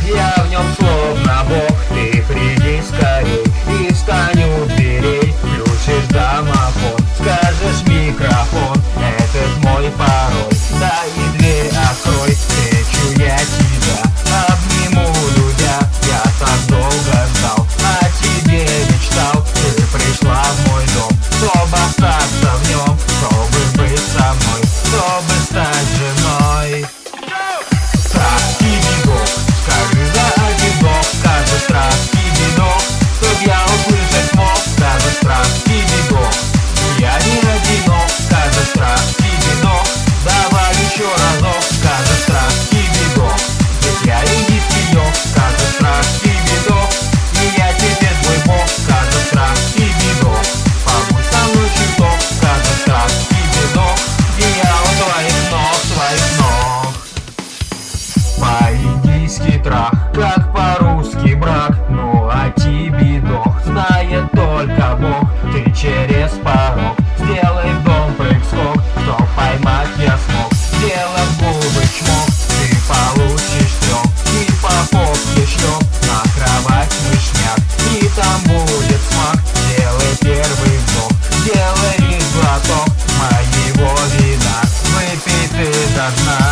я в нем словно бог. Ты приди скорей и станет дверей. Включишь домофон, скажешь микрофон, этот мой пароль, да и дверь открой. Встречу я тебя, обниму людя, я так долго ждал, о тебе мечтал. Ты пришла в мой дом, чтобы остаться в нем, чтобы быть со мной, чтобы стать женой. Страх и бедок, скажи за бедок, скажи страх и бедок, чтоб я услышать мог. Скажи страх и бедок, я не одинок. Скажи страх и бедок, давай еще разок. Скажи страх и бедок, ведь я индийский. Скажи страх и бедок, и я теперь твой бог. Скажи страх и бедок, побудь со мной чуток. Скажи страх и бедок, и я у твоих ног, твоих ног. По-индийски трах, как по-русски брак. Ну а тебе дох, знает только Бог. Ты через порог сделай в дом прыг-скок, чтоб поймать я смог. Сделав губы чмок, ты получишь трёх и по попке шлёп. На кровать мышняк, и там будет смак. Сделай первый вдох, сделай глоток моего вина, выпей ты до дна.